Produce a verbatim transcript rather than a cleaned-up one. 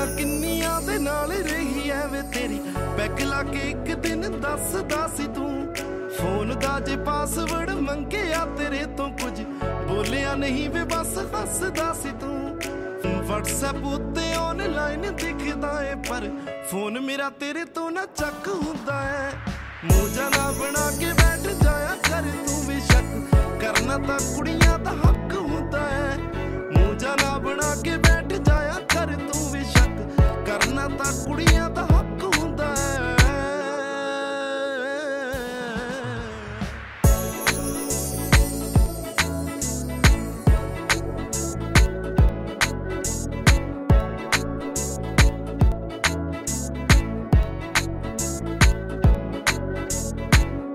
ਕਿੰਨੀਆਂ ਦੇ ਨਾਲ ਰਹੀ ਐ ਵੇ ਤੇਰੀ ਪੈਗ ਲਾ ਕੇ ਇੱਕ ਦਿਨ ਦੱਸਦਾ ਸੀ ਤੂੰ ਫੋਨ ਦਾ ਜੇ ਪਾਸਵਰਡ ਮੰਗਿਆ ਤੇਰੇ ਤੋਂ ਕੁਝ ਬੋਲਿਆ ਨਹੀਂ ਵੇ ਬਸ ਹੱਸਦਾ ਸੀ ਤੂੰ WhatsApp ਉੱਤੇ ਆਨਲਾਈਨ ਦਿਖਦਾ ਏ ਪਰ ਫੋਨ ਮੇਰਾ ਤੇਰੇ ਤੋਂ ਨਾ ਚੱਕ ਹੁੰਦਾ ਏ ਮੂੰਹ ਨਾ ਬਣਾ ਕੇ ਬੈਠ ਜਾਇਆ ਕਰ ਤੂੰ ਵੀ ਸ਼ੱਕ ਕਰਨਾ ਤਾਂ ਕੁੜੀਆਂ ਦਾ ਹੱਕ ਹੁੰਦਾ ਏ ਮੂੰਹ ਨਾ ਬਣਾ ਕੇ ਬੈਠ ਜਾਇਆ ਕਰ ਤੂੰ ਵੀ ਸ਼ੱਕ ਕਰਨਾ ਤਾਂ ਕੁੜੀਆਂ ਦਾ